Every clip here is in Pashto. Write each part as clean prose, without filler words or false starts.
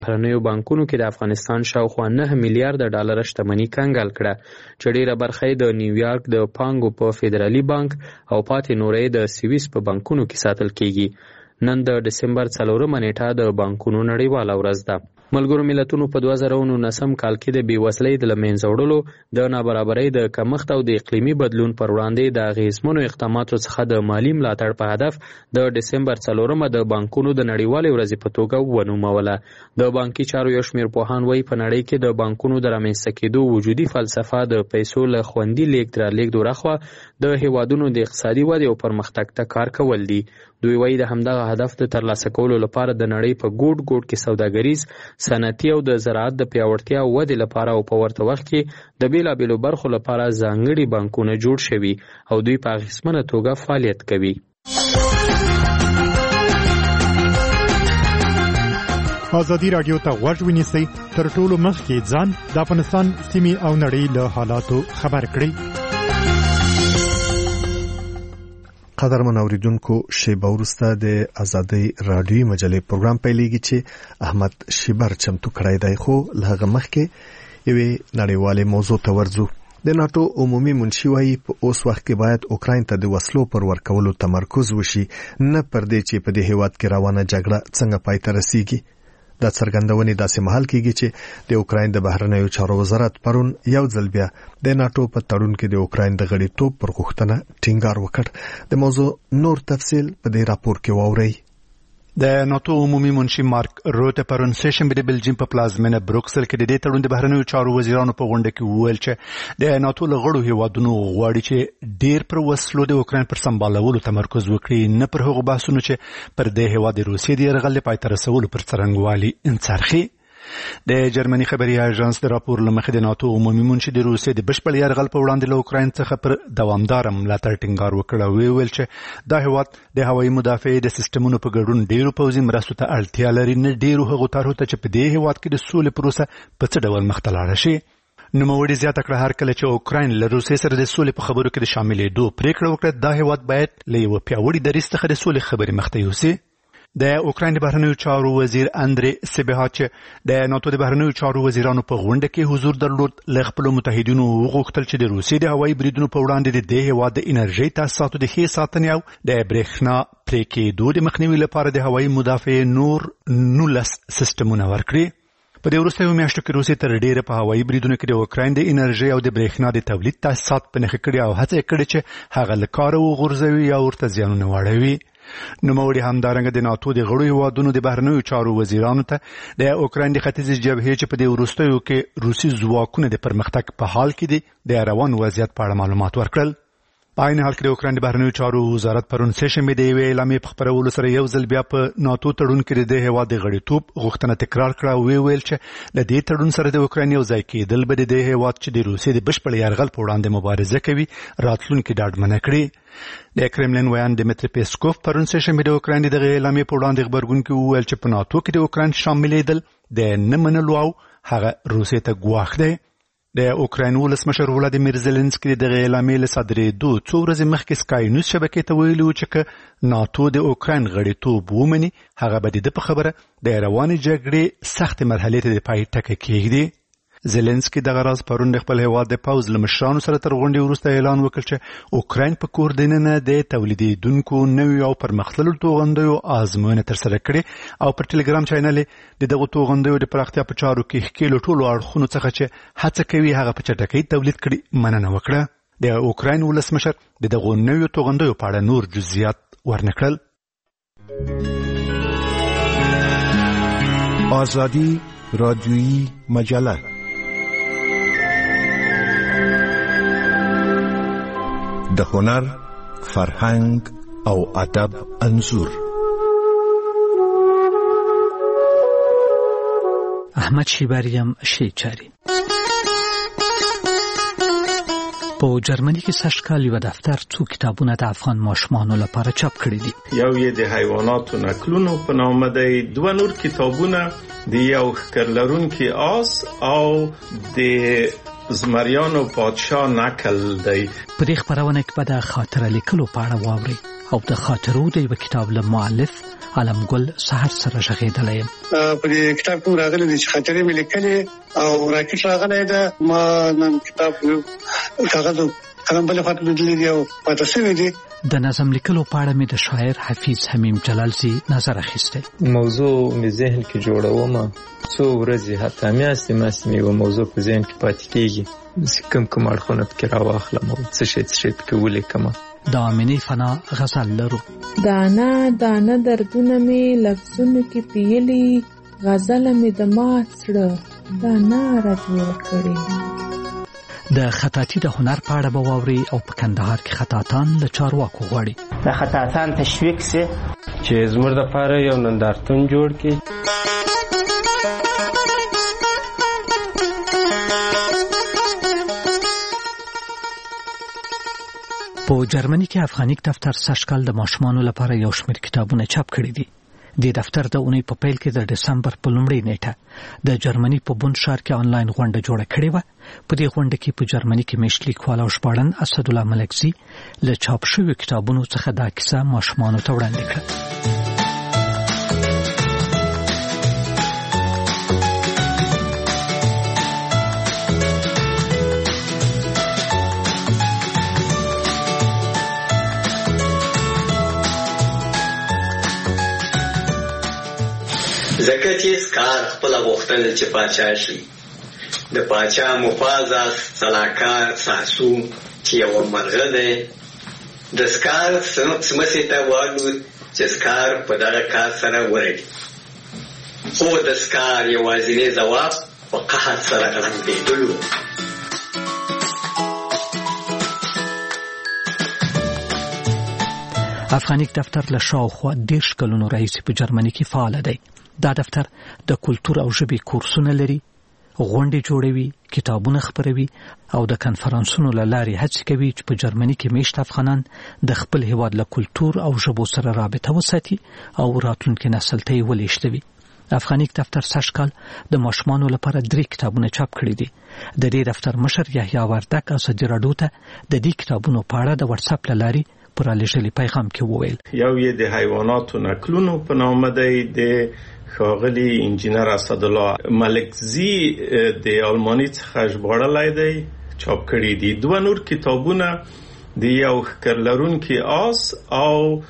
بهرنیو بانکونو کې د افغانستان شاوخوا 9 میلیارډ ډالر شتمني کنګال کړه چې ډیره برخه د نیویارک د پانګو په فدرالي بانک او پاتې نورې د سویس په بانکونو کې ساتل کیږي. نن د دسمبر 4 نیټه د بانکونو نړیواله ورځ ده. ملګرو ملتونو په 2019 کال کې د بېوزلۍ د له منځه وړلو، د نابرابرۍ د کمښت او د اقلیمي بدلون پر وړاندې د اغېزمنو اقداماتو څخه د مالي ملاتړ په هدف د دسمبر 4 د بانکونو د نړیوالې ورځې په توګه ونوموله. د بانکي چارو یو شمېر پوهان وایي په نړۍ کې د بانکونو د رامنځته کېدو وجودي فلسفه د پیسو له خوندي لیږد رالېږد ورهخوا د هیوادونو د اقتصادي ودې او پرمختګ ته کار کول دي. دوی وایي د همدغه هدف د ترلاسه کولو لپاره د نړۍ په ګوټ ګوټ کې سوداګریز، صنعتي او د زراعت د پیاوړتیا او ودې لپاره او په ورته وخت کې د بیلابیلو برخو لپاره ځانګړي بانکونه جوړ شوي او دوی په اغېزمنه توګه فعالیت کوي. ازادي راډیو ته غوږ ونیسئ، تر ټولو مخکې ځان د افغانستان سیمې او نړۍ له حالاتو خبر کړئ. قدرمن اوریدونکو، شیبه وروسته د ازادي رادیوي مجلې پروګرام پیلېږي چې احمد شیبر چمتو کړی دی. خو له هغه مخکې یوې نړیوالې موضوع ته ورځو. د ناتو عمومي منشي وايي په اوس وخت کې باید اوکراین ته د وسلو پر ورکولو تمرکز وشي، نه پر دې چې په دې هیواد کې روانه جګړه څنګه پای ته رسیږي. دا څرګندونې داسې مهال کېږي چې د اوکراین د بهرنیو چارو وزارت پرون یو ځل بیا د ناتو په تړون کې د اوکراین د غړیتوب پر غوښتنه ټینګار وکړ. د موضوع نور تفصیل په دې راپور کې واورئ. د ناتو عمومي منشي مارک روته پرون سیشنبه د بلجیم په پلازمینه بروکسل کې د دې تړون د بهرنیو چارو وزیرانو په غونډه کې وویل چې د ناتو له غړو هیوادونو غواړي چې ډېر پر وسلو د اوکراین پر سمبالولو تمرکز وکړي، نه پر هغو بحثونو چې پر دې هیواد د روسیې د یرغل پای ته رسولو پر څرنګوالي انڅرخي. د جرمني خبري اژانس د راپور لمخې د ناتو عمومي منشي د روسیې د بشپړ یرغل په وړاندې له اوکراین څخه پر دوامدار ملاتړ ټینګار وکړ او ویل چې دا هیواد د هوایي مدافعې د سیستمونو په ګډون ډیرو پوځي مرستو ته اړتیا لري، نه ډیرو هغو طرحو ته چې په دې هیواد کې د سولې پروسه په څه ډول مخ ته لاړه شي. نوموړي زیاته کړه هر کله چې اوکراین له روسیې سره د سولې په خبرو کې د شاملېدو پریکړه وکړه، دا هیواد باید له یوه پیاوړي دریځ څخه د سولې خبرې مخ ته یوسي. د اوکراین د بهرنیو چارو وزیر اندری سیبهاچ د ناتو د بهرنیو چارو وزیرانو په غونډه کې حضور درلود. له خپل متحدینو وغوښتل چې د روسیې د هوایي بریدونو په وړاندې د دې هیواد د انرژي تاسیساتو د ښې ساتنې او د برېښنا پرې کېدو د مخنیوي لپاره د هوایي مدافعې نور 19 سیستمونه ورکړي. په دې وروستیو میاشتو کې روسیې تر ډیره په هوایي بریدونو کې د اوکراین د انرژي او د برېښنا د تولید تاسیسات په نښه کړي او هڅه کړې چې هغه له کاره وغورځوي یا ورته زیانونه واړوي. نوموړي همدارنګه د ناتو د غړو هیوادونو د بهرنیو چارو وزیرانو ته د اوکراین د ختیځې جبهې چې په دې وروستیو کې روسي ځواکونه د پرمختګ په حال کې دي د روان وضعیت په اړه معلومات ورکړل. په عین حال کې د اوکراین د بهرنیو چارو وزارت پرون سیشنبه د یوې اعلامیې په خپرولو سره یو ځل بیا په ناتو تړون کې د هیواد د غړیتوب غوښتنه تکرار کړه او ویل چې د دې تړون سره د اوکراین یو ځای کېدل به د هیواد چې د روسیې د بشپړ یرغل په وړاندې مبارزه کوي راتلونکي ډاډمنه کړي. د کرملین ویان ډیمټری پیسکوف پرون سیشنبه د اوکراین د اعلامیې په وړاندې خبرګون کې وویل چې په ناتو کې د اوکراین شاملېدل د نه منلو او هغه روسیې ته ګواښ دی. د اوکراین ولسمشر ولادیمیر زيلنسکي د اعلامیې له صادرېدو څو ورځې مخکې سکای نیوز شبکې ته ویلي و چې ناتو د اوکراین غړیتوب ومني، هغه به د په خبره د روانې جګړې سختې مرحلې ته د پای ټکی کېږدي. زيلنسکي دغه راز پرون د خپل هیواد د پوځ له مشرانو سره تر غونډې وروسته اعلان وکړ چې اوکراین په کور دننه د تولیدونکو نوي او پرمختللو توغندیو آزموینه ترسره کړې او پر ټلګرام چینل د دغو توغندیو د پراختیا په چارو کې ښکېلو ټولو اړخونو څخه چې هڅه کوي هغه په چټکۍ تولید کړي مننه وکړه. د اوکراین ولسمشر د دغو نویو توغندیو په اړه نور جزئیات ورنکړل. آزادی رادیویی مجله د هنر، فرهنګ او ادب انځور. احمد شیبریم شیچاری په جرمني کې سږکال یو دفتر څو کتابونه د افغان ماشومانو لپاره چاپ کړي دي. یو یې د حیواناتو نکلونو په نامه دی، دوه نور کتابونه د یو ښکر لرونکي آس او د زمریانو پادشاه نکل دی. په دې خپرونه کې به د خاطره لیکلو په اړه واورئ او د خاطرو د یو کتاب له مؤلف علمګل سحر سره ژغېدلی یم. په دې کتاب کې راغلي دي چې خاطرې مې لیکلې او راکټ راغلی ده. ما نن کتاب کاغذ قلم بل خاطر لیدلې دي او پاتې شوی دي. د نظم لیکلو په اړه مې د شاعر حفیظ حمیم جلالزی نظر اخیستی. موضوع مې ذهن کې جوړوم، څو ورځې حتی میاشتې مې یوه موضوع په ذهن کې پاتې کېږي، کوم اړخونه پکې راواخلم او څه شی پکې ولیکم. د آمینې فنا غزل لرو. دانا دانا دردونه مې لفظونه کې پیلي، غزل مې د مات زړه دا ناره جوړ کړې. د خطاطي د هنر په اړه به واوري او په کندهار کې خطاطان له چارواکو غواړي د خطاطان تشویق سي چې زموږ لپاره یو نندارتون جوړ کړي. په جرمني کې افغانیک دفتر سږکال د ماشومانو لپاره یو شمېر کتابونه چاپ کړي دي. د دفتر د اونۍ په پیل کې د دسمبر په لومړۍ نیټه د جرمني په بوند ښار کې آنلاین غونډه جوړه کړې وه. په دې غونډه کې په جرمني کې میشت لیکوال او ژباړن اسدالله ملکزي له چاپ شویو کتابونو څخه دا کیسه ماشومانو ته وړاندې کړه. ځکه چې سکار خپله غوښتل چې پاچا شي. د پاچا مفازس سلاکار ساسو چې یو مرغه دی د سکار څمڅې ته والوت چې سکار په دغه کار سره ورغی، خو د سکار یوازینی ځواب په قهر سره غړمبېدلو. افغانیک دفتر له شاوخوا 10 کلونو راهیسې په جرمني کې فعال دی. دا دفتر د کلتور او ژبې کورسونه لري، غونډې جوړوي، کتابونه خپروي او د کنفرانسونو له لارې هڅې کوي چې په جرمني کې میشت افغانان د خپل هیواد له کلتور او ژبو سره رابطه وساتي او راتلونکي نسل ته یې ولېږدوي. افغانیک دفتر سږکال د ماشومانو لپاره 3 کتابونه چاپ کړي دي. د دې دفتر مشر یحیی وردک ازادي راډیو ته د دې کتابونو په اړه د واتس اپ له لارې پر لېږلي پیغام کې وویل. یو یې د حیواناتو نکلونو په نامه دی، د ښاغلي انجینر اسدالله ملکزي د آلماني څخه ژباړلی دی، چاپ کړي دي. 2 نور کتابونه د یو ښکر لرونکي آس او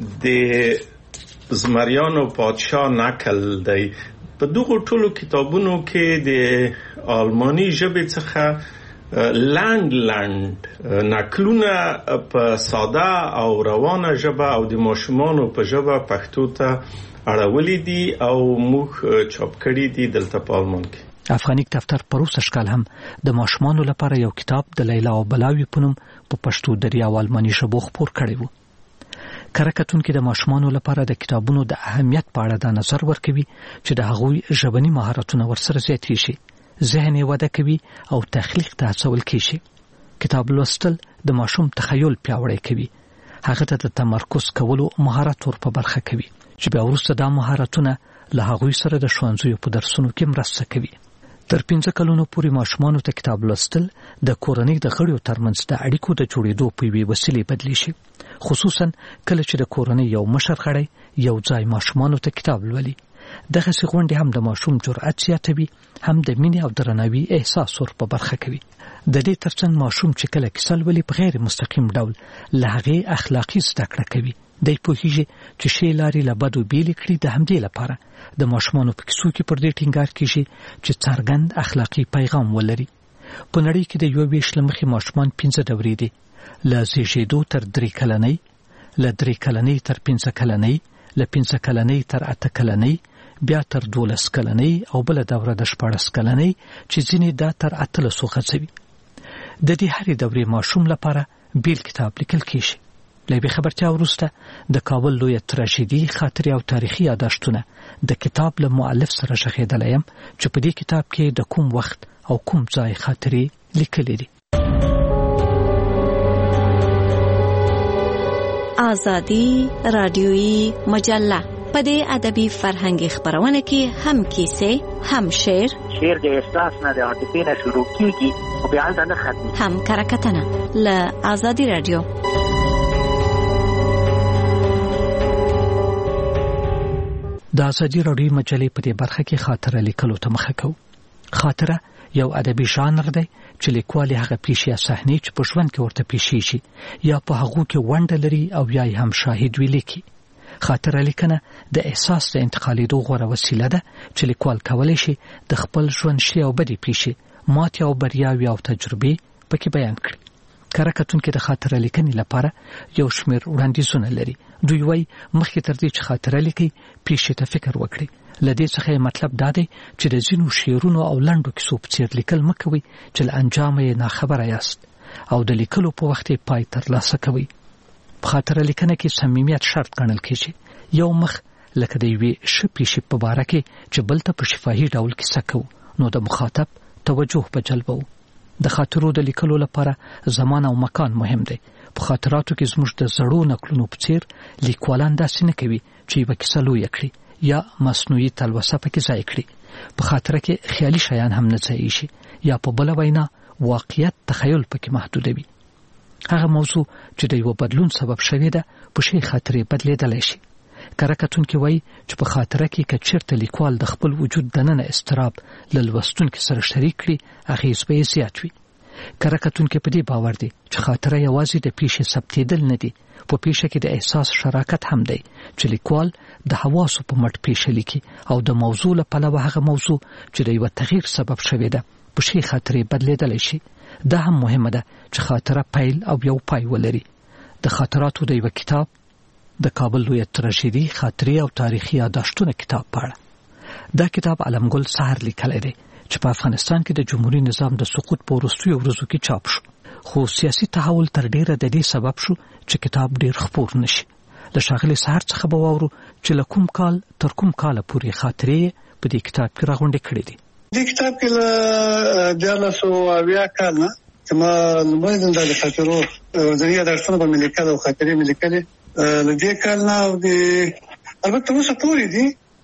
د زمریانو پادشاه نکل دی. په دغو ټولو کتابونو کې د آلماني ژبې څخه لنډ نکلونه په ساده او روانه ژبه او د ماشومانو په ژبه پښتو ته اړولې دي او موږ چاپ کړي دي دلته په آلمان کې. افغانیک دفتر پروسه شکل هم د ماشومانو لپاره یو کتاب د لیلا او بلاوی په نوم په پښتو دریا او آلماني ژبو خپور کړی وو. کره کتونکي د ماشومانو لپاره د کتابونو د اهمیت په اړه د نظر ورکوي چې د هغوی ژبني مهارتونه ورسره زیاتې شي، ذهن یې وده کوي او تخلیق ته هڅول کیږي. کتاب لوستل د ماشوم تخیل پیاوړی کوي، هغه ته د تمرکز کولو مهارت ور په برخه کوي چې بیا وروسته دا مهارتونه له هغوی سره د ښوونځیو په درسونو کې مرسته کوي. تر 15 کلونو پورې ماشومانو ته کتاب لوستل د کورنۍ د غړیو ترمنځ د اړیکو د جوړېدو په یوې وسیلې بدلی شي، خصوصا کله چې د کورنۍ یو مشر غړی یو ځای ماشومانو ته کتاب لولي. دغسې غونډې هم د ماشوم جرأت زیاتوي، هم د مینې او درناوي احساس ور په برخه کوي. د دې ترڅنګ ماشوم چې کله کیسه لولي په غیر مستقیم ډول له هغې اخلاقي زده کړه کوي. دی پوهیږي چې ښې لارې له بدو بیلې کړي. د همدې لپاره د ماشومانو په کیسو کې پر دې ټینګار کیږي چې څرګند اخلاقي پیغام ولري. په نړۍ کې د 21 له مخې ماشومان 5 دورې دي، له زیږېدو تر 3 کلنۍ، له 3 کلنۍ تر 5 کلنۍ، له 5 کلنۍ تر 8 کلنۍ، بیا تر 12 کلنۍ او بل دوره د 14 کلنۍ چې ځینې دا تر 18 غځوي. د دې هرې دورې ماشوم لپاره بیل کتاب لیکل کیږي. له یوې خبرتیا وروسته د کابل لویه تراژیدي خاطرې او تاریخي یاداشتونه د کتاب له مؤلف سره ژغېدلی یم چې په دې کتاب کې د کوم وخت او کوم ځای خاطرې لیکلې دي. آزادي رادیویی مجله په دې ادبي فرهنګي خبرونه کې هم کیسې، هم شعر د احساس نه د عاطفې نه شروع کیږي او بیا نه ختمي، هم کرکټنه له آزادي رادیو. د ازادي راډیو مجلې په دې برخه کې خاطره لیکلو ته مخه کوو. خاطره یو ادبي ژانر دی چې لیکوال هغه پیښې یا صحنې چې په ژوند کې ورته پیښې شي یا په هغو کې ونډه لري او یا هم شاهد وي لیکي. خاطره لیکنه د احساس د انتقالېدو غوره وسیله ده چې لیکوال کولی شي د خپل ژوند ښې او بدې پیښې، ماتې او بریاوې او تجربې پکې بیان کړي. کره کتونکي د خاطره لیکنې لپاره یو شمېر وړاندیزونه لري. دوی وایي مخکې تر دې چې خاطره لیکئ پیښې ته فکر وکړئ. له دې څخه مطلب دا دی چې د ځینو شعرونو او لنډو کیسو په څېر لیکل مه کوئ چې له انجامه یې ناخبره یاست او د لیکلو په وخت یې پای ترلاسه کوئ. په خاطره لیکنه کې صمیمیت شرط ګڼل کېږي. یو مخ لکه د یوې ښه پیښې په باره کې چې بل ته په شفاهي ډول کیسه کوو نو د مخاطب توجه به جلبوو. د خاطرو د لیکلو لپاره زمان او مکان مهم دی. په خاطراتو کې زموږ د زړو نقلونو په څېر لیکوالان داسې نه کوي چې یوه کیسه لویه کړي یا مصنوعي تلوسه پکې ځای کړي. په خاطره کې خیالي شیان هم نه ځایېږي یا په بله وینا واقعیت تخیل پکې محدودوي. هغه موضوع چې د یو بدلون سبب شوی ده په شی خاطرې بدلیدلی شي. کره کتونکي وایي چې په خاطره کې که چېرته لیکوال د خپل وجود دننه اضطراب له لوستونکي سره شریک کړي اغېز به یې زیات وي. کره کتونکي په دې باور دي چې خاطره یوازې د پیښې ثبتېدل نه دي، په پیښه کې د احساس شراکت هم دی چې لیکوال د حواسو په مټ پیښه لیکي او د موضوع له پلوه هغه موضوع چې د یو تغییر سبب شوی ده په شی خاطرې بدلیدلی شي. دا هم مهمه ده چې خاطره پیل او یو پای ولري. د خاطراتو د یو کتاب د کابل لویه تراژیدي خاطرې او تاریخي یاداشتونه کتاب په اړه. دا کتاب علمګل سحر لیکلی دی چې په افغانستان کې د جمهوریت نظام د سقوط په وروستیو ورځو کې چاپ شو، خو سیاسي تحول تر ډیره د دې سبب شو چې کتاب ډیر خپور نشي. له ښاغلي سحر څخه به واورو چې له کوم کال تر کوم کاله پورې خاطرې په دې کتاب کې راغونډې کړې دي. دې کتاب کې له 1980 کال نه چې ما لومړی ځل د خاطرو ځینې یادښتونه به مې لیکل او خاطرې مې لیکلې. له دې کال نه البته اوسه پورې دي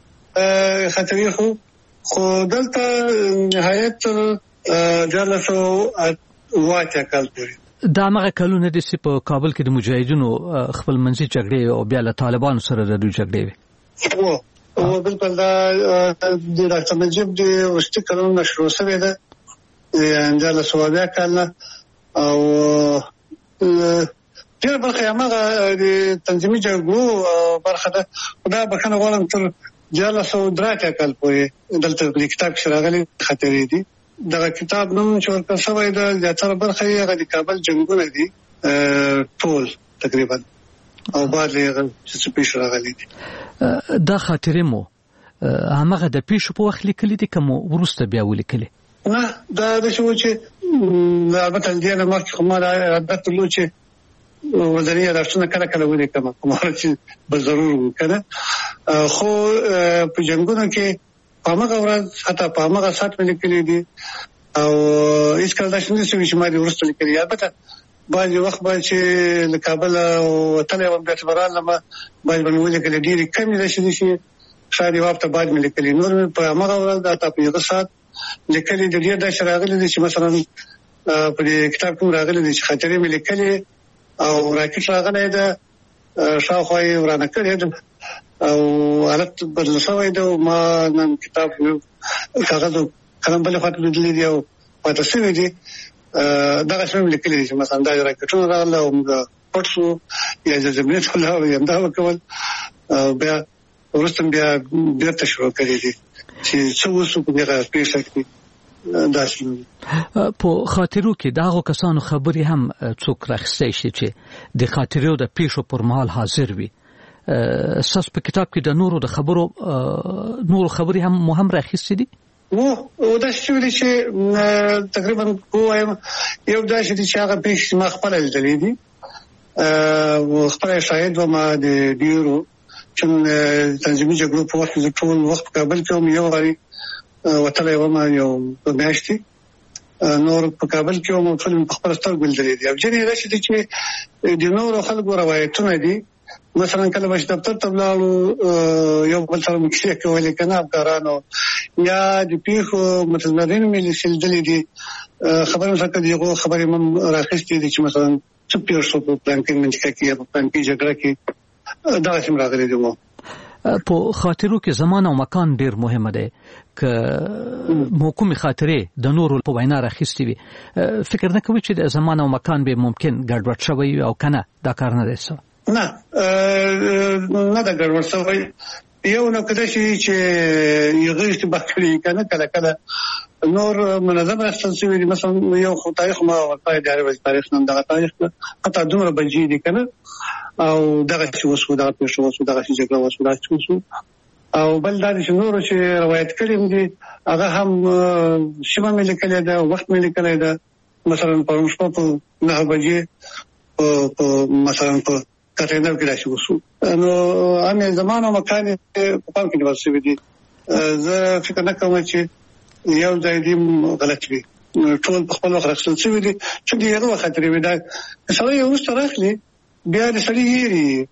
خاطرې خو دلته نهایت 1980 کال پورې. دا هغه کلونه دي چې په کابل کې د مجاهدینو خپل منځي جګړې او بیا له طالبانو سره د دوی جګړې وي. او بالکل دا د ډاکټر نجیب د وروستي کلونو شروع شوې ده 1980 کال نه او ډېر برخه یې هغه د تنظیمي جګړو برخه ده. دا بخښنه غواړم تر 1983 کال پورې دلته د کتاب کې راغلي خاطرې دي. دغه کتاب نوم چې ورکړل شوی ده زیاتره برخه یې هغه د کابل جنګونه دي ټول تقریبا او بعد یې چې پیښ راغلي دي. دا خاطرې مو هغه د پیښو په وخت لیکلي دي کوم ورسته بیا ولیکلي؟ نه دا د شو چې البته دې نه مخکې کومه عادت لرو چې وزنی یادښتونه کله کله ولیکم کومه چې به ضرور وکړه. خو په جنګونو کې په هغه ورځ حتی په هغه سات ولیکلي دي او هیڅ کله داسې نه شوي چې ما دې ورسته لیکلي. البته بعضې وخت به چې له کابل وتلی وم بیا چې به رالم بعضې به مې ولیکلي ډېرې کمې داسې دي چې شاید یو هفته بعد مې لیکلي. نور مې په همغه ورځ حتی په یوه ساعت لیکلي دي. ډېر داسې راغلي دي چې مثلا په دې کتاب کې راغلي دي چې خاطرې مې لیکلي او راکټ راغلی ده شاوخوا یې ورانه کړې ده او حالت بدل شوی ده او ما نن کتاب کاغذ او قلم بلې خواته لیدلي دي او پاته شوي دي. دغه شی مې لیکلي دي چې مثلا دا راکټونه راغله او موږ پټ شو یا زلزلې ته ولاړو یا همدا وکول بیا وروسته بیا بیرته شروع کړي دي چې څه وشو په دغه پیښه کې. په خاطرو کې دغه کسانو خبرې هم څوک راخسته شي چې د خاطرو د پیښو پر مهال حاضر وي. اساس په کتاب کې د نورو خبرې هم مهم راخسته دي. او دا چې تقریبا وایم یو دا چې هغه پیښې ما خپل لیدلې دي او خپل شاهد وم د ډیرو چې تنظیمي جګړو په وخت کې ټول وخت کابل کې یو غړي وتلی وم یو میاشتې نور په کابل کې وم ټول په خپل سترګو لیدلې دي. او ځینې داسې دي چې د نورو خلکو روایتونه دي. مثلا کله چې دفتر ته ولاړو یو بل سره مکسي کولې کنه افغانانو یا د پیښو متضمنین مې لیدلې دي خبرونه څنګه دیغه خبرې مم راخستې دي چې مثلا څه پیښ شو په پلان کې منځ کې په پلان کې جګړه کې دا څنګه راغلي دي. په خاطرو کې زمان او مکان ډیر مهمه دی که کومې خاطرې د نورو په وینا راخیستې وي فکر نه کوي چې د زمان او مکان به ممکن ګډوډ شوی او کنه دا کار نه دی څه نه دا ګډوډ شوی یو نو کده چې یو اشتباه کړی کنه کله کله نور منظم راستل شوی مثلا یو خو تاریخ ما ورته دی اړ تاریخ نن دا تاریخ حتی دومره بنجي دي کنه او دغه څه وسو دغه پېښه وسو دغه څه جګړه وسو دا څه وسو او بل دا چې نور چې روایت کړي دي هغه هم شمه ملي کړي دا وخت ملي کړي دا مثلا په شپه په 9 بجې په مثلا په کټینر کې راشي وسو نو امه زمانه مکان په پام کې ورسوي دي زه فکر نه کوم چې یو ځای دی غلط وي ټول په خپل وخت راځي چې دي چې دی یو وخت لري دا سړی یو ستراخلی بیا د سړی یری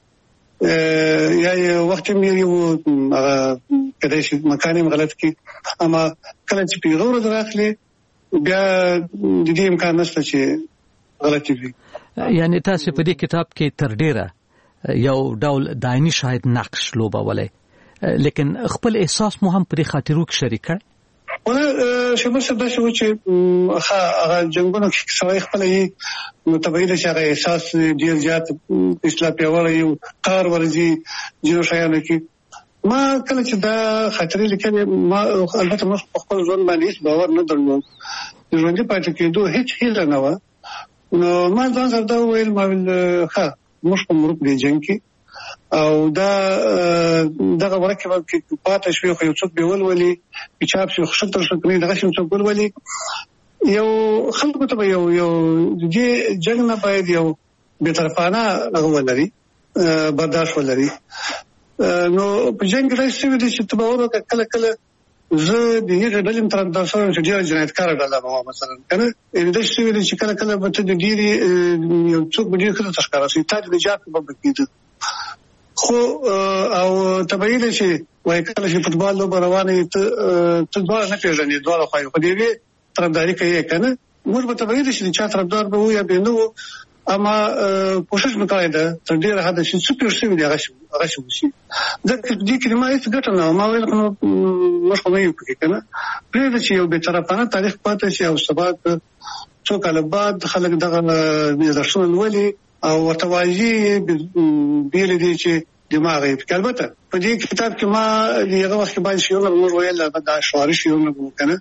یا وخت مې یو کله چې مکان غلط کی اما کله چې پیغور دراخلی بیا د دې امکان نشته چې غلط وي یعنی تاسو په دې کتاب کې تر ډیره یو ډول دایني شاهد نقش لوبوله لیکن خپل احساس مو هم پر خاطرو کې شریک کړ ونه شمه څه شو چې هغه جنگونو کې سوي خپلې متبعید شغه احساس ډیر زیات اصلاح پیوړ یو کار ورزي جنو شایانه کې ما کله چې دا خاطرې لیکلې ما البته مخ خپل ځون باندې باور نه درلود ژوند پاتې کېدو هیڅ هیله نه و نو ما ځان سره دا ویل ما ها مش کوم روپ دی جنگ کې او دا دغه ورکه کې پاتې شوی خو یو څوک به ولولي چې په خشتر شکرې دغه شم څوک ولولي یو خلکو ته یو دې جنگ نه باید یو به طرفانه ولري برداشت ولري نو په جنگ کې څه ویل چې تباور کله کله زه د یو ډلې تر داسره چې ډیر جنایتکار ډله مثلا کنه د څه ویل چې کله کله به د ډیری یو څوک به ډیر ښه تشکر شي تاج د جات په بکیده خو او تبعید شي وای کله چې فوتبال لوب روانه ته دوه نه پیژنې دوه خو په دې طرفداري کوي کنه موږ به تبعید شي چې طرفدار به وي یا به نو اما کوشش وکړای دا تر ډیره حد شي سپیر شي دی هغه شي دا دې کلمه هیڅ ګټه نه ما ویل نو مش کومه یو کې کنه پرې چې یو به طرفانه تاریخ پاتې شي او سبات څو کال بعد خلک دغه درشل ولي او توازی بیل دي چې دماغ یې البته په دې کتاب کې ما یو وخت باندې شیونه موږ ویل دا شواري شیونه کنه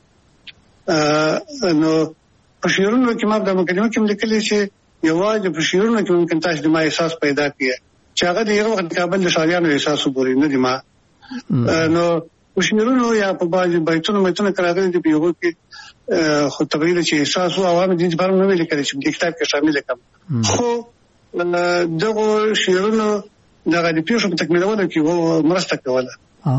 نو په شیرونو کې ما د مقدمه کې لیکل چې یوازې په شیرونو کې ممکن تاسو د ما احساس پیدا کړئ چې هغه د یو وخت کابل د شاریانو احساس وګورئ نه دی ما نو په شیرونو یا په باندې بایتونو متونه کراغلي دی په یو کې خو تبعید چې احساس او عوامل دي په اړه نه ویل کېږي چې د کتاب کې شامل کړم خو دغه شیرونو دغه د پیښو په تکمیلولو کې مرسته کوله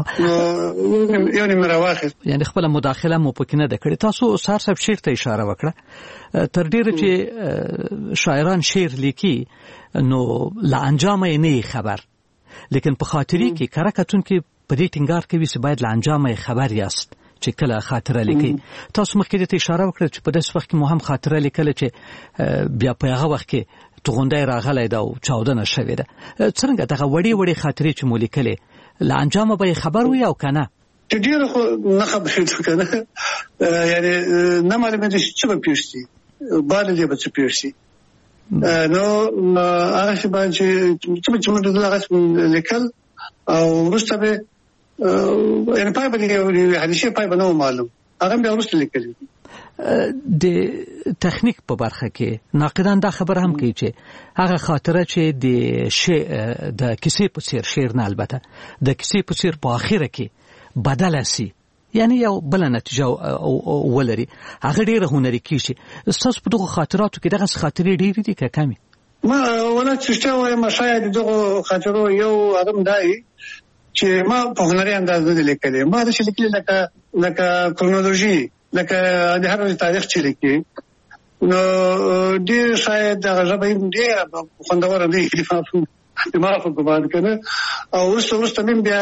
یو نه مراوخه یعنی خپل مداخله مو پکې نه د کړې تاسو سار صاحب شعر ته اشاره وکړه تر ډیره چې شاعران شعر لیکي نو لا انجام یې نه خبر لیکن په خاطري کې کرکتون کې په دې ټینګار کوي چې باید لا انجام یې خبر یاست چې کله خاطره لیکي تاسو مخکې ته اشاره وکړه چې په داس وخت کې مو هم خاطره لیکل چې بیا په هغه وخت کې توغندای راغلی دا او چاودنه شوې ده څنګه دغه وړي خاطرې چې مو لیکلې لا انجام به خبر وي او کنه ډیر خو نه خبرې کنه یعنی نه معلومه دي چې به پیښتي باندې دې به څه پیښتي نو هغه چې باندې چې موږ دغه لیکل او ورسته به یعنی پای باندې حدیثه پای باندې معلوم هغه به ورسته لیکل د تخنیک په برخه کې ناقدان دا خبر هم کوي چې هغه خاطره چې د کیسې په څیر شعر نه البته د کیسې په څیر په اخره کې بدل شي یعنی یو بل نتیجه ولري هغه ډیره هنري کیږي تاسو په دغه خاطراتو کې دغه خاطرې ډیرې دي که کمی ما ولا چې وایم شاید دغه خاطرو یو ادم دای چې ما په هنري انداز نه لیکلې ما د لیکل لکه کرونولوژي لکه د هر تاریخ چې لیکي نو ډیر شاید دغه ژبه ډیر خوندور دی ما په کومه کنه او ورسته من بیا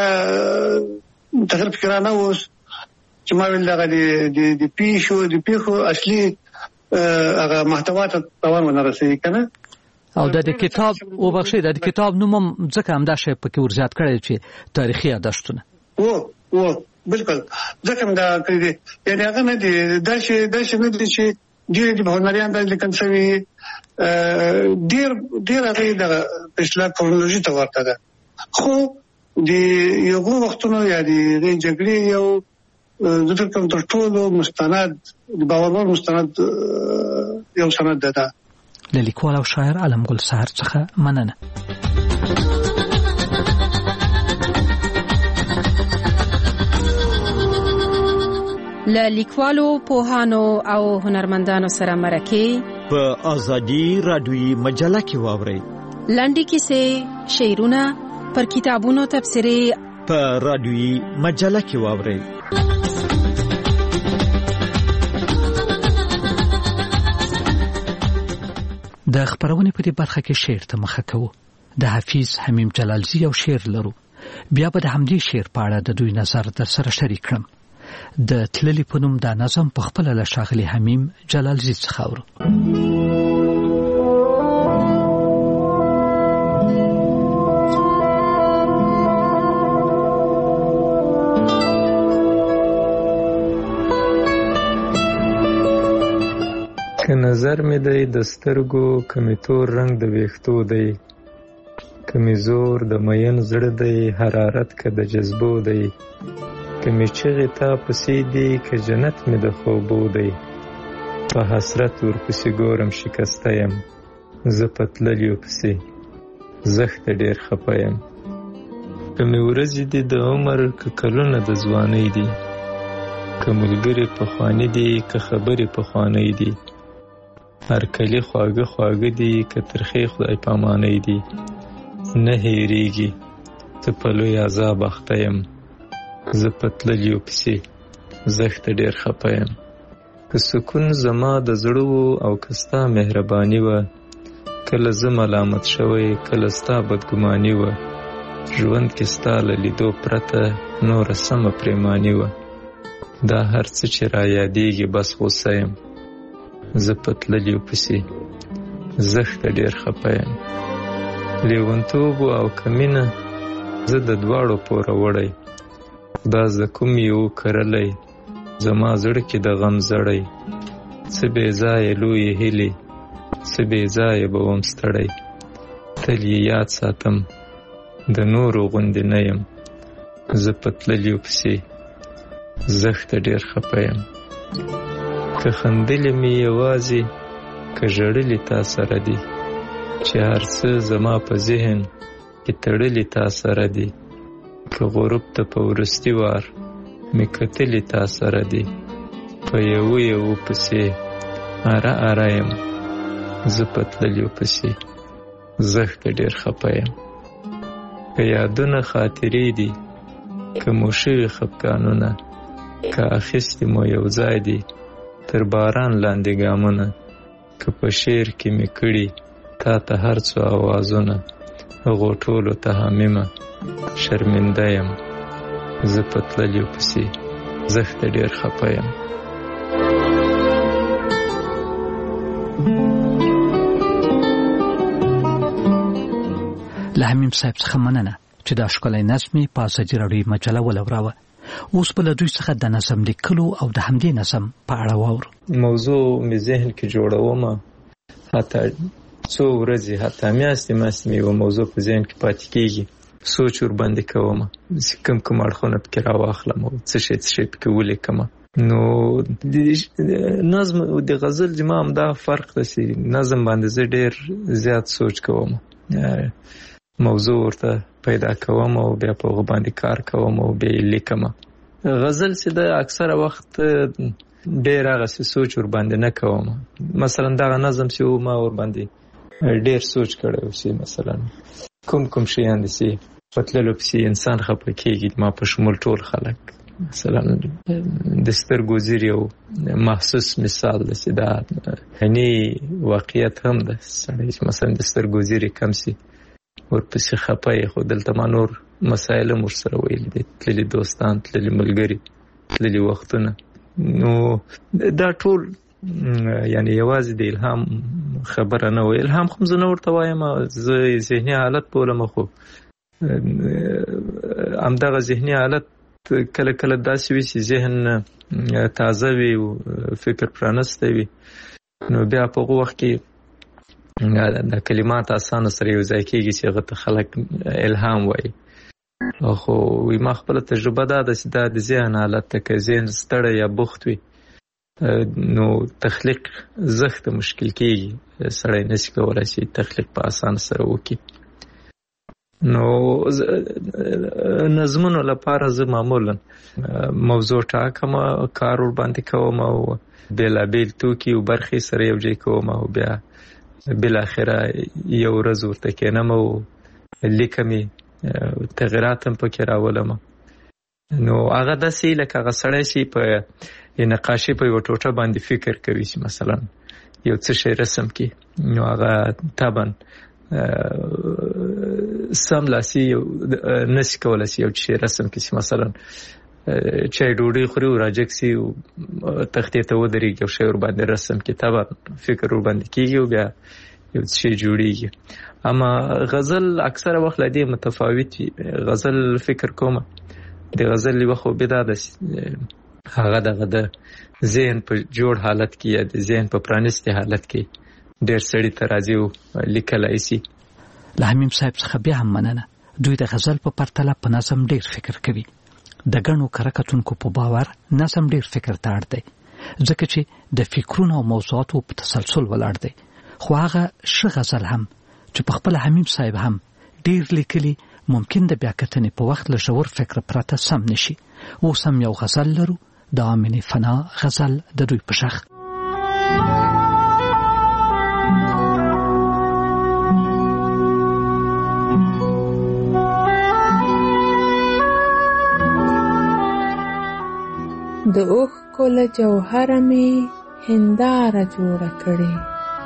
تغیر فکرانه اوس چې ما ویل دغه د پیښو اصلي هغه محتوا ته توان ونه رسېږي کنه او د کتاب او بخښي د کتاب نوم ځکه هم دا شی پکې ورزیات کړی چې تاریخي یادښتونه بالکل ځکه دا کړی یعنی هغه نه دي دا شی نه دي چې ډېر د هنریان د لیکل شوی ډېر هغه د اصلاح کرونولوژي ته ورته ده خو د یو وختونو یا د جګړې یو د کوم تر ټولو مستند د باور مستند یو سند ده د لیکوال او شاعر علم ګل سحر څخه مننه. ل لیکوالو پوهانو او هنرمندانو سره مرکه په ازادي رادیوي مجله کې واورئ. لنډی کیسې، شعرونه، پر کتابونو تبصرې په رادیوي مجله کې واورئ. د خبرونې په دې برخه کې شعر ته مخه کوو. د حافظ حمیم جلالزی یو شعر لرو. بیا به د همدې شعر په اړه د دوی نظر در سره شریک کړم. د تللی په نوم دا نظم په خپل له ښاغلي حمیم جلالزی څخه اورو. که نظر می دی د سترګو، کمی تور رنگ د ویښتو دی، کمی زور د مین زړه دی، حرارت که د جذبو دی، کمی چغې تا پسې دی، که جنت می د خوبو دی، په حسرت ورپسې ګورم شکسته یم، زه په تللیو پسې زښته ډېر خفه یم. کمی ورځې دي د عمر، که کلونه د ځوانۍ دي، که ملګري پخواني دي، که خبرې پخوانۍ دي، هر کلی خواږه خواږه دي، که ترخې خدای پامانۍ دي، نه هېرېږي ته په لوی عذاب اخته یم، زه په تللیو پسې زښته ډېر خفه یم. که سکون زما د زړه و او که ستا مهرباني وه، کله زه ملامت شوی، کله ستا بدګماني وه، ژوند کې ستا له لیدو پرته نوره سمه پریماني وه، دا هر څه چې را یادېږي بس غوسه یم، زه په تللیو پسې زښته ډېر خفه یم. لیونتوب او که مینه زه د دواړو پوره وړی، خدا زه کوم یې وکرلی، زما زړه کې د غم زړی، څه بې ځایه لویې هیلې، څه بې ځایه به وم ستړی، تل یې یاد ساتم د نورو غوندې نه یم، زه په تللیو پسې زښته ډېر خفه یم. که خندلې مې یوازې، که ژړلې تا سره دي، چې هر څه زما په ذهن کې تړلې تا سره دي، که غروب ته په وروستي وار مې کتلې تا سره دي، په یوه پسې اره اره یم، زه په تللیو پسې زښته ډېر خفه یم. که یادونه خاطرې دي، که مو شوي خفګانونه، که اخیستې مو یو ځای دي تر باران لاندې ګامونه، که په شعر کې مې کړي تا ته هر څو آوازونه، هغو ټولو ته حامیمه شرمنده یم، زه په تللیو پسې زښته ډېر خفه یم. له حمیم صاحب څخه مننه چې دا ښکلی نظم په ازادي راډیو مجله ولوراوه. اوس په له دوی څخه د نظم لیکلو او د همدې نظم په اړه واورو. موضوع مې ذهن کې جوړومه، حتی څو ورځې حتی میاشتې مې یوه موضوع په ذهن کې پاتې کېږي، سوچ ورباندې کومه چې کوم اړخونه پکې راواخلم او څه شی پکې ولیکمه. نو د نظم او د غزل زما همدا فرق ده چې نظم باندې زه ډېر زیات سوچ کوم، موضوع ورته پیدا کوم او بیا په هغه باندې کار کوم او بیا یې لیکم. غزل چې د اکثره وخت ډېر هغسې سوچ ورباندې نه کوم. مثلا دغه نظم چې ما ورباندې ډېر سوچ کړی و چې مثلا کوم شیان دي چې په تللو پسې انسان خفه کېږي، ما په شمول ټول خلک. مثلا د سترګو زیر یو محسوس مثال ده چې دا هني واقعیت هم ده، سړی چې مثلا د سترګو زیر کم سي ورپسې خفه یې، خو دلته ما نور مسایل هم ورسره ویلي دي، تللي دوستان، تللي ملګري، تللي وختونه. نو دا ټول یعنی یوازې د الهام خبره نه وي. الهام خو زه نه ورته وایم، زه ذهني حالت بولم، خو همدغه ذهني حالت کله کله داسې وي چې ذهن تازه وي او فکر پرانستی وي، نو بیا په هغه وخت کې د کلمات اسانه سره یو ځای کېږي چې هغه ته خلک الهام وایي. خو ما خپله تجربه دا ده چې دا د ذهن حالت ته که ذهن ستړی یا بوخت وي نو تخلیق زښته مشکل کېږي، سړی نشي کولی چې تخلیق په اسانه سره وکړي. نو نظمونو لپاره زه معمولا موضوع ټاکم، کار ورباندې کوم او بېلابېل توکي او برخې سره یو ځای کوم او بیا بالاخره یو ورځ ورته کښېنم او لیکم یې، تغیرات هم پکې راولم. نو هغه داسې لکه هغه سړی چې په نقاشي په یوه ټوټه باندې فکر کوي چې مثلا یو څه شی رسم کړي، نو هغه طبعا سملاسي نشي کولی چې یو شی رسم کړي چې مثلا چای ډوډۍ خوري او راجګ سي او تختې ته ودرېږي یو شی ورباندې رسم کړي، طبعا فکر ورباندې کېږي او بیا یو شی جوړېږي. اما غزل اکثره وخت له دې متفاوت وي. غزل فکر کوم د غزل یوه خوبي دا ده هغه دغه د ذهن په جوړ حالت کې یا د ذهن په پرانستې حالت کې ډېر سړي ته راځي او لیکلی سي. له حمیم صاحب څخه بیا هم مننه. دوی د غزل په پرتله په نظم ډېر فکر کوي. د ګڼو کره کتونکو په باور نظم ډېر فکر ته اړ دی، ځکه چې د فکرونو او موضوعاتو په تسلسل ولاړ دی. خو هغه ښه غزل هم چې په خپله حمیم صاحب هم ډېر لیکلي ممکن د بیاکتنې په وخت له ژور فکر پرته سم نشي. اوس هم یو غزل لرو، د آمنې فنا غزل د دوی په شخ. د اوښ کوله جوهره مې هنداره جوړه کړې،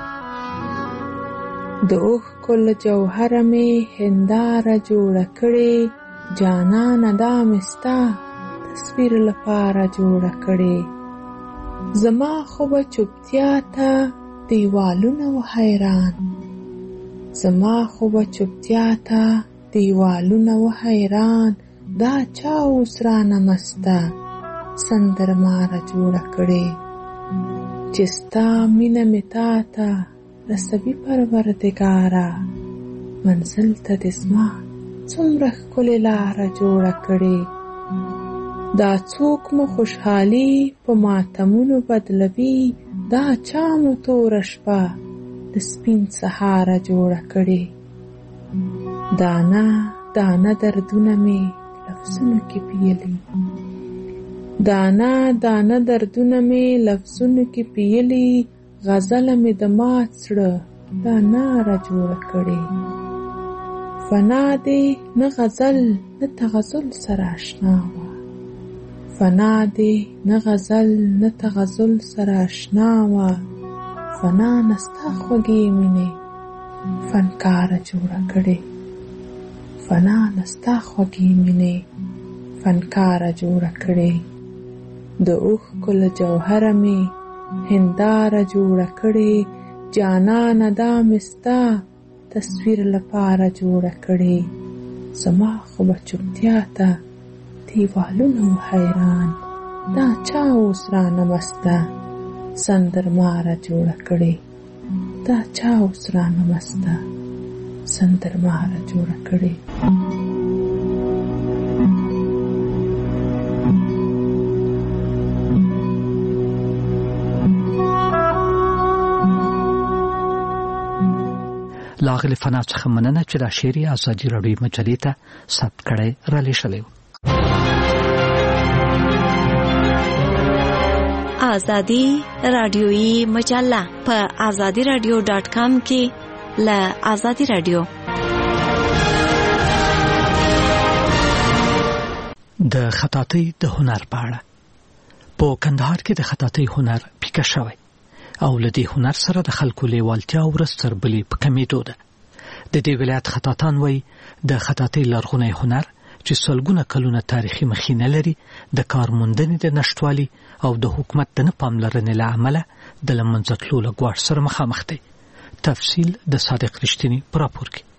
د اوښ کوله جوهره مې هنداره جوړه کړې، جانانه دا مې ستا تصویر لپاره جوړه کړې. زما خو به چوپتیا ته دیوالونه و حیران، زما خو به چوپتیا ته دیوالونه و حیران، دا چا اوس رانه مسته سندرماره جوړه کړې. چې ستا مینه مې تا ته رسوي پروردګاره، منزل ته دې زما څومره ښکلې لاره جوړه کړې. دا څوک مو خوشحالي په ماتمونو بدلوي، دا چا مو توره شپه د سپین سهاره جوړه کړې. دانه دانه دردونه مې لفظونو کې پیلي، دانه دانه دردونه مې لفظونو کې پیلي، غزله مې د مات زړه دا ناره جوړه کړې. فنا دې نه غزل نه تغزل سره اشنا وه، فنا دې نه غزل نه تغزل سره اشنا وه، فنا نه ستا خوږې مینې فنکاره جوړه کړې، فنا نه ستا خوږې مینې فنکاره جوړه کړې. د اوښ کوله جوهره مې هنداره جوړه کړې، جانانه دا مې ستا تصویر لپاره جوړه کړې. زما خو به چوپتیا ته دیوالونه و حیران، دا چا اوس رانه مسته سندرماره جوړه کړې، دا چا اوس رانه مسته سندرماره جوړه کړې. لاغلی فنا څخه مننه چې دا شعر یې ازادي راډیو مجلې ته ثبت کړی را لېږلی و. ازادي راډیوي مجله په azadiradio.com کې له ازادي راډیو د خطاطۍ د هنر په اړه. په کندهار کې د خطاطۍ هنر پیکه شوی او له دې هنر سره د خلکو لیوالتیا ورځ تر بلې په کمېدو ده. د دې ولایت خطاطان وایي د خطاطۍ لرغونی هنر چې سلګونه کلونه تاریخي مخینه لري د کار موندنې د نشټوالي او د حکومت د نه پاملرنې له امله د له منځه تلو له ګواښ سره مخامخ دی. تفصیل د صادق رښتینی په راپور کې.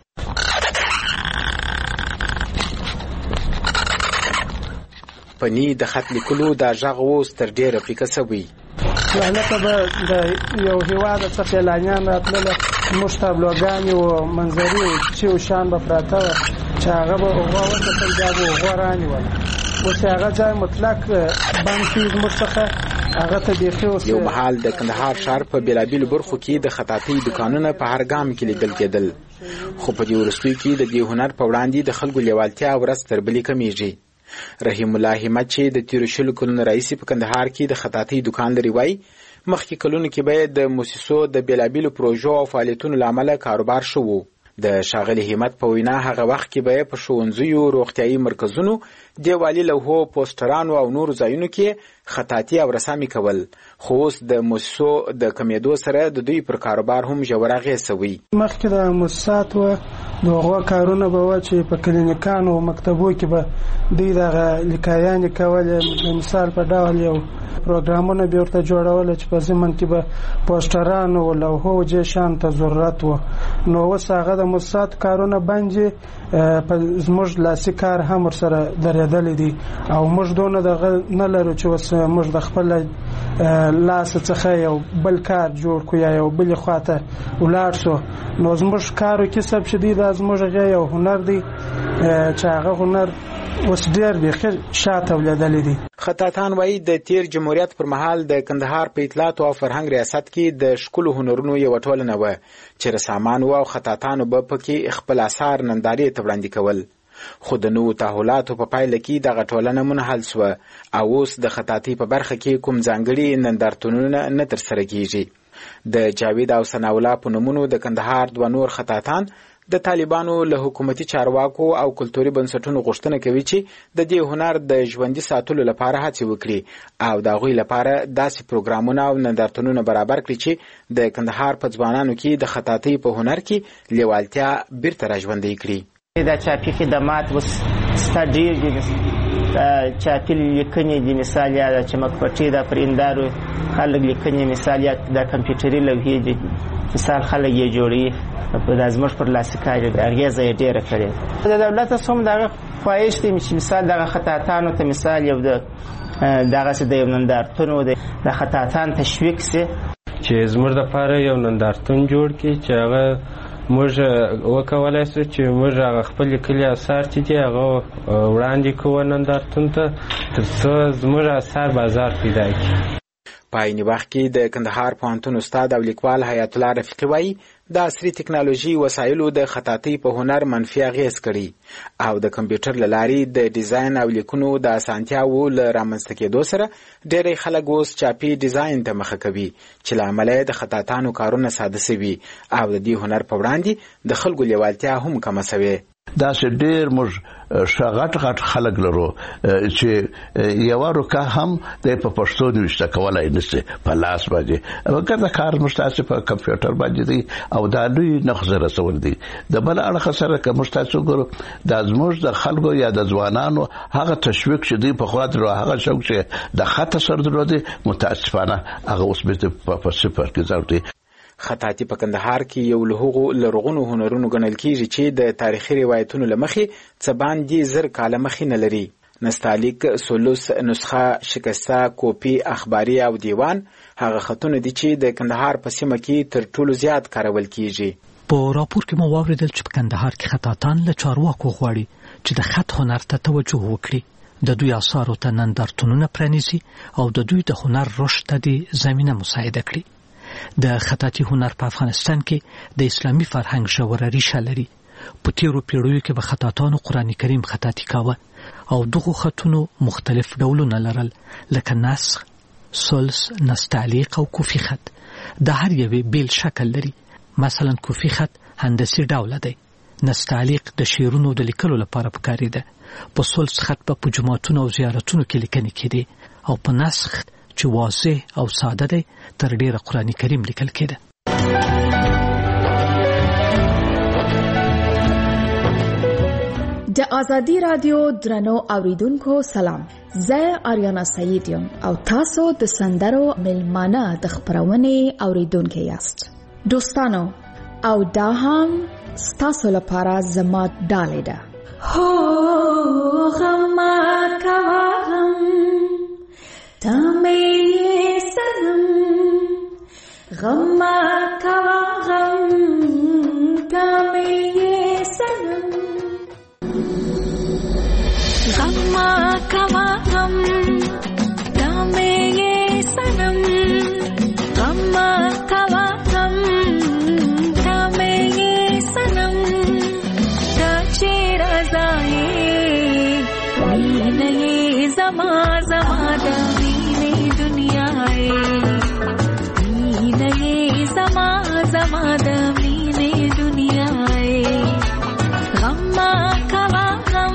پنی د خط لیکلو د غږ اوس تر ډیره پیکه سوی. لکه د یو هیواد څخه اعلانیان راتلل، موږ تابلوګانې او منظرې چې شان به پراته وه چې هغه به هغه وکتل بیا به هغه رانیوله. اوس هغه ځای مطلق بند شوي زموږ څخه هغه ته بیخي اوس. یو مهال د کندهار ښار په بېلابېلو برخو کې د خطاطۍ دوکانونه په هر ګام کې لیدل کېدل، خو په دې وروستیو کې د دې هنر په وړاندې د خلکو لیوالتیا ورځ تر بلې کمیږي. رحیم الله همت چې د تیرو شلو کلونو راهیسې په کندهار کې د خطاطۍ دوکان لري وایي مخکې کلونو کې به د موسسو د بېلابېلو پروژو او فعالیتونو له امله کاروبار ښه و. د ښاغلي همت په وینا هغه وخت کې به په ښوونځیو، روغتیایي مرکزونو، دیوالي لوحو، پوسټرانو او نورو ځایونو کې خطاطي او رسامي کول، خو اوس د موسسو د کمیدو سره د دوی پر کاروبار هم ژور اغېز شوی. مخکې د موسساتو د هغو کارونه به وه چې په کلینیکانو او مکتبو کې به دوی دغه لیکایانې کولې. د مثال په ډول یو پروګرامونه به ورته جوړول چې په ضمن کې به پوسټرانو او لوحو جې شان ته ضرورت و. نو اوس هغه د موسساتو کارونه بند په زموږ لاسي کار هم ورسره درېدلی دي او موږ دونه دغه نه لرو چې اوس موږ د خپل لاس څخه یو بل کار جوړ کړو یا یو بلې خواته ولاړ شو. نو زموږ کار او کسب چې دی دا زموږ یو هنر دی چې هغه هنر اوس ډېر بیخي شاته ولیدلی دي. خطاطان وایي د تیر جمهوریت پر مهال د کندهار په اطلاعات او فرهنګ ریاست کې د ښکلو هنرونو یوه ټولنه وه چې رسامان او خطاطانو به پکې خپل اثار نندارې ته وړاندې کول، خو د نوو تحولاتو په پایله کې دغه ټولنه منحل سوه او اوس د خطاطۍ په برخه کې کوم ځانګړي نندارتونونه نه ترسره کیږي. د جاوید او ثناءالله په نومونو د کندهار دوه نور خطاطان د طالبانو له حکومتي چارواکو او کلتوري بنسټونو غوښتنه کوي چې د دې هنر د ژوندي ساتلو لپاره هڅې وکړي او د هغوی لپاره داسې پروګرامونه او نندارتونونه برابر کړي چې د کندهار په ځوانانو کې د خطاطۍ په هنر کې لیوالتیا بیرته راژوندۍ کړي. دا چاپي خدمات اوس ستا ډېر دي، چاپي لیکنې دي، مثال یا د چمکپټۍ د پرېندارو خلک لیکنې، مثال یا د کمپیوټري لوحې دي، مثال خلک یې جوړوي. دا زموږ پر لاسي کار دی، اغېزه یې ډېره کړې. د دولت اوس هم دغه خواهش دی چې مثال دغه خطاطانو ته مثال یو دغسې د یو نندارتون د خطاطان تشویق سي چې زموږ دپاره یو نندارتون جوړ کړي چې هغه موږ وکولای شو چې موږ هغه خپل لیکلي اثار چې دي هغه وړاندې کوو نندارتون ته تر څو زموږ اثار بازار پیدا کړي. په عین وخت کې د کندهار پوهنتون استاد او لیکوال حیات الله رفیقي وایي د عصري ټکنالوژي وسایلو د خطاطۍ په هنر منفي اغېز کړي او د کمپیوټر له لارې د ډیزاین او لیکنو د اسانتیاوو له رامنځته کېدو سره ډېری خلک اوس چاپي ډیزاین ته مخه کوي چې له امله د خطاطانو کارونه ساده سوي او د دې هنر په وړاندې د خلکو لیوالتیا هم کمه سوې. داسې ډېر موږ غټ غټ خلک لرو چې یوه روکه هم د په پښتو نوشته کولای نشي په لاس باندې، مګر د کار موږ تاسې په کمپیوټر باندې دی او دا لوی نقض رسول دي. د بل اړخ سره که موږ تاسو ګورو دا زموږ د خلکو یا د ځوانانو هغه تشویق چې دی په خوا درلود، هغه شوق چې د خط سره درلود، متاسفانه هغه اوس بیرته په صفر کې ځاوټي. خطاطي په کندهار کې یو له هغو لرغونو هنرونو ګڼل کېږي چې د تاریخي روایتونو له مخې څه باندې 1000 کاله مخې نه لري. نستعلیق، سلوس، نسخه، شکسته، کوپی، اخباري او دیوان هغه خطونه دي چې د کندهار په سیمه کې تر ټولو زیات کارول کېږي. په راپور کې مو واوریدل چې په کندهار کې خطاطان له چارواکو غواړي چې د خط هنر ته توجه وکړي، د دوی آثارو ته نندارتونونه پرانیزي او د دوی د هنر رشد ته د زمینه مساعده کړي. د خطاطي هنر په افغانستان کې د اسلامي فرهنګ ژوره ریشه لري. په تیرو پیړیو کې به خطاطانو قرآن کریم خطاطي کاوه او دغو خطونو مختلف ډولونه لرل لکه نسخ، سلس، نستعلیق او کوفی خط. د هر یوې بیل شکل لري. مثلا کوفی خط هندسي ډوله دی، نستعلیق د شعرونو د لیکلو لپاره پکارېده، په سلس خط په جوماتونو او زیارتونو کې لیکنې کېدې او په نسخ چې واضح او ساده دی تر ډیره قرآن کریم لیکل کېده. د آزادی رادیو درنو اوریدونکو سلام، زه آریانا سعید یم او تاسو د سندرو ملمانه د خبرونې اوریدونکو یاست. دوستانو، او دا هم ستاسو لپاره زما ډالۍ ده. هو غم کوا غم تمه سنم غم کوا غم تمه سنم غم کوا غم تمه سنم غم کوا غم تمه سنم دچ رضای مینه زما زما د مینه دنیاي مینه زما زما د مینه دنیاي غم کوا غم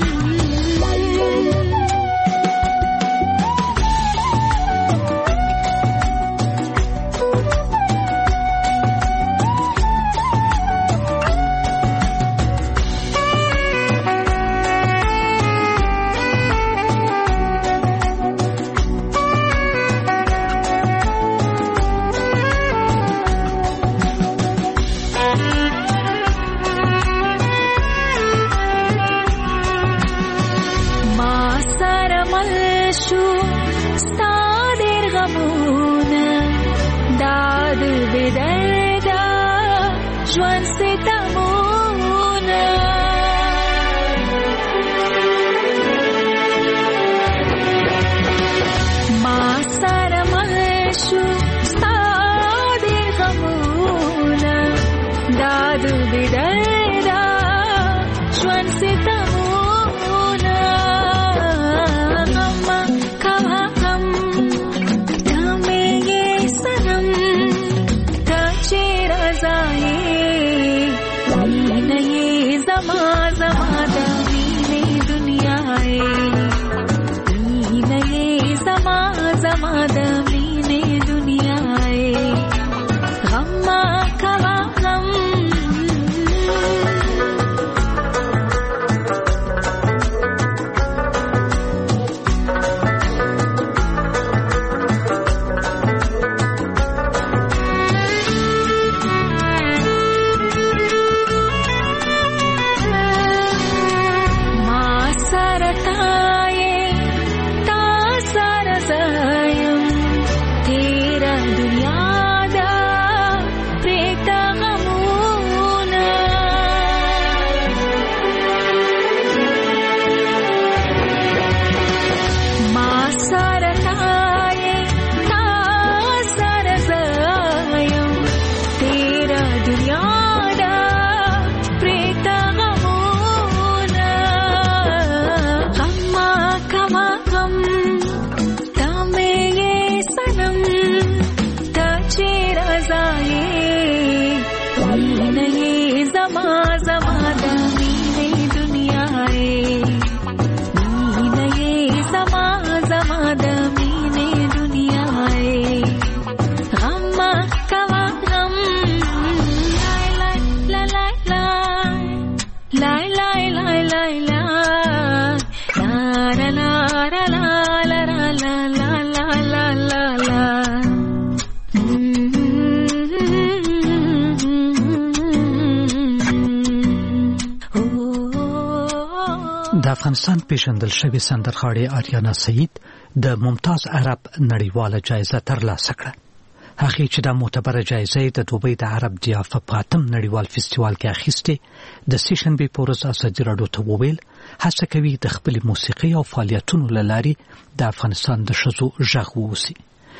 د افغانستان پیژندل شوی سندرغاړی آریانا سعید د ممتاز عرب نړیواله جایزه ترلاسه کړه. هغه چې د معتبره جایزه د دوبۍ د عرب ضیافه پاتم نړیوال فستیوال کې اخیسته د سیشنبه پورز اساسي راډیو ته وویل هڅه کوي د خپل موسیقي او فعالیتونو لاري د افغانستان د شذو ژغ ووسی.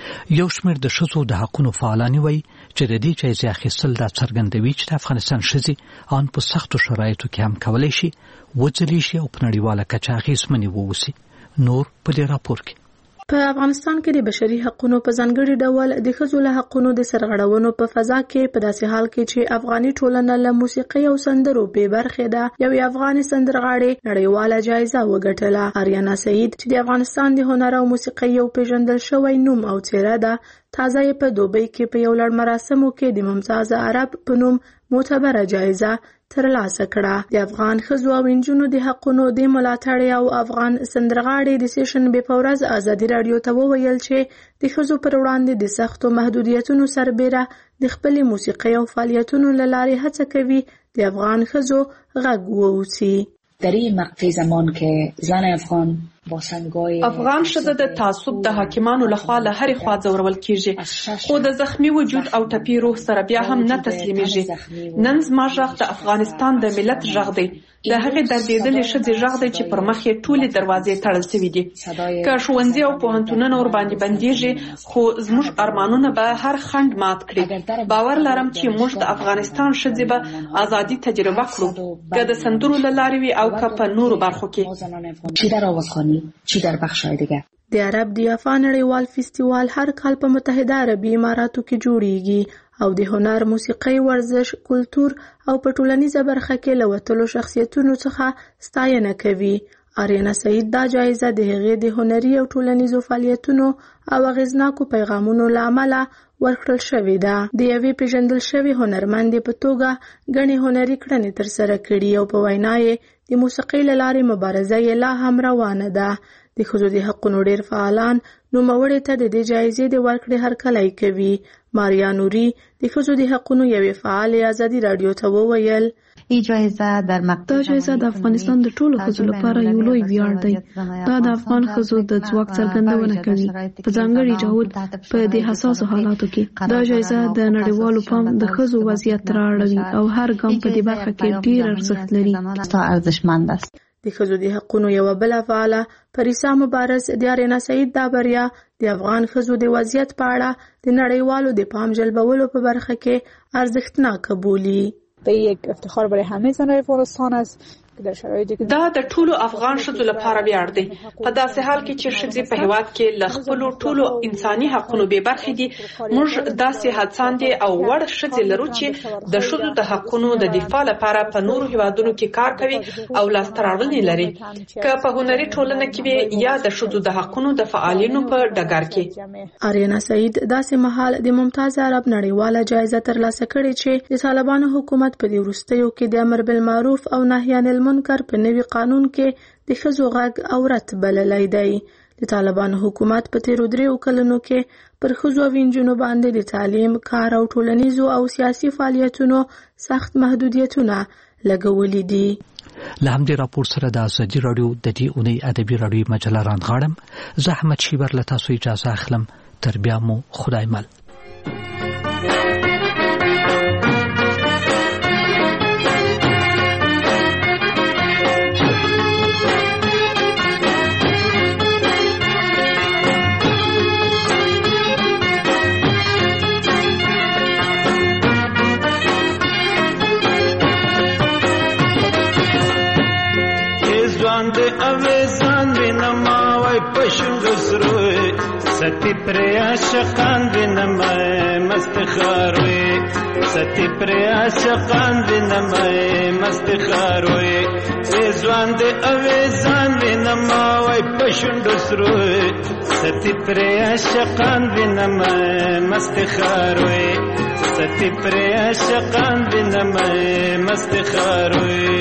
یو شمېر د شذو د حقوقو فعالانی وایي چې د دې جایزې اخیستل د څرګندوي چې د افغانستان شذې ان په سختو شرایطو کې هم کولای شي وځلی شي او په نړیواله کچه اغیزمنې ووسی. نور په دې راپور کې په افغانستان کې د بشري حقوقو په ځانګړي ډول د ښځو له حقوقو د سرغړونو په فضا کې په داسې حال کې چې افغاني ټولنه له موسیقي او سندرو به برخه ده یو افغاني سندرغاړي نړیواله جایزه وګټله. آریانا سعید چې د افغانستان د هنر او موسیقي یو پیژندل شوی نوم او څیره ده تازه په دوبۍ کې په یو لړ مراسمو کې د ممتاز عرب په نوم معتبره جایزه ترلاسه کړه. د افغان ښځو او نجونو د حقونو د ملاتړ او افغان سندرغاړي د سیشن بې په ورځ ازادي راډیو ته وویل چې د ښځو پر وړاندې د سختو محدودیتونو سربیره د خپلې موسیقۍ او فعالیتونو له لارې هڅه کوي د افغان ښځو غږ واوسي. در این مقطع زمان که زن افغان با سنگای افغان ښځه د تعصب د حاکمانو لخوا له هرې خوا ځورول کیږي، خو د زخمی وجود او ټپي روح سره بیا هم نه تسلیمیږي. نن زما غږ د افغانستان د ملت غږ دی، د هغې دردېدلې ښځې غږ دی چې پر مخ یې ټولې دروازې تړل شوي دي. که ښوونځي او پوهنتونونه ورباندې بندېږي، خو زموږ ارمانونه به هر خنډ مات کړي. باور لرم چې موږ د افغانستان ښځې به ازادي تجربه کړو، که د سندرو له لارې وي او که په نورو برخو کې. چی در بخش‌های دیگر. د عرب دیافا نړیوال فستیوال هر کال په متحده عربي اماراتو کې جوړیږي او د هنر، موسیقۍ، ورزش، کلتور او په ټولنیزه برخه کې له وتلو شخصیتونو څخه ستاینه کوي. آریانا سعید دا جایزه د هغې د هنري او ټولنیزو فعالیتونو او اغیزناکو پیغامونو له امله ورکړل شوې ده. د یوې پیژندل شوې هنرمندې په توګه ګڼې هنري کړنې ترسره کړي او په وینا یې د موسیقۍ له لارې مبارزه یې لا هم روانه ده. د ښځو د حقونو ډېر فعالان نوموړې ته د دې جایزې د ورکړې هرکلی کوي. ماریا نوري د ښځو د حقونو یوې فعالې ازادي راډیو ته وویل دا جایزه د افغانستان د ټولو ښځو لپاره یو لوی ویاړ دی. دا د افغان ښځو د ځواک څرګندونه کوي په ځانګړي ډول په دې حساسو حالاتو کې. دا جایزه د نړیوالو پام د ښځو وضعیت رااړوي او هر ګام په دې برخه کې ډېر ارزښت لري. د ښځو د حقونو یوه بله فعاله پریسا مبارز د آریانا سعید دا بریا د افغان ښځو د وضعیت په اړه د نړیوالو د پام جلبولو په برخه کې ارزښتناکه بولي. یک افتخار برای همه زنان افغانستان است. دا د ټولو افغان ښځو لپاره ویاړ دی. په داسې حال کې چې ښځې په هېواد کې له خپلو ټولو انساني حقونو بې برخې دي، موږ داسې هڅاندې او وړ ښځې لرو چې د ښځو د حقونو د دفاع لپاره په نورو هېوادونو کې کار کوي او لاسته راوړنې لري، که په هنري ټولنه کې وي یا د ښځو د حقونو د فعالینو په ډګر کې. آریانا سعید داسې مهال د ممتاز عرب نړیواله جایزه ترلاسه کړې چې د طالبانو حکومت په دې وروستیو کې د امر بالمعروف او نهی عن المنکر په نوي قانون کې د ښځو غږ اورت بللی دی. د طالبانو حکومت په تیرو 3 کلونو کې پر ښځو او نجونو باندې د تعلیم، کار او ټولنیزو او سیاسي فعالیتونو سخت محدودیتونه لګولي دي. له همدې راپور سره د ازادي راډیو د دې اونۍ ادبي راډیوي مجله رانغاړم. زه احمد شیبر له تاسو اجازه اخلم. تر بیا مو خدای مل. ستی پر عاشقان وینم مست خاروي، ستی پر عاشقان وینم مست خاروي، ځوان دې اویزان وینم وای پښوند سروي، ستی پر عاشقان وینم مست خاروي، ستی پر عاشقان وینم مست خاروي.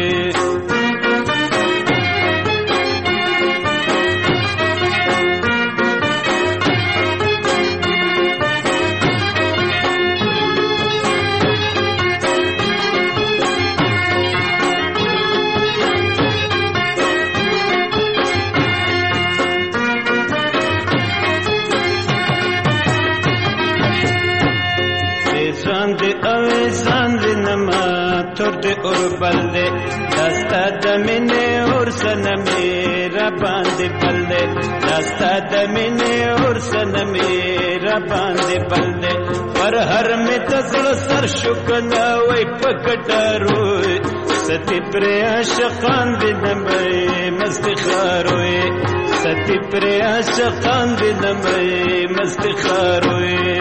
بلده دستا دمینه ارسن میرا باندې بلده دستا دمینه ارسن میرا باندې بلده پر هر می تزل سر شکنا وای پکټاروي ستی پر عاشقان دینم مست خاروي ستی پر عاشقان دینم مست خاروي.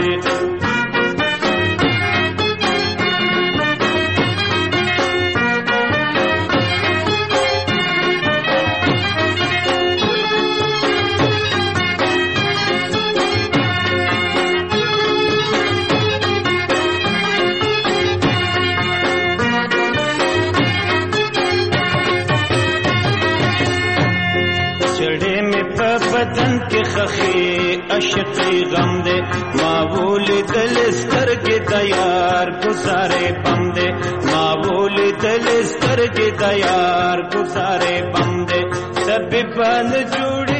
سخی عشقی غم دے معولی دل سترگی دیار گزارے بم دے معولی دل سترگی دیار گزارے بم دے سب بند جوڑی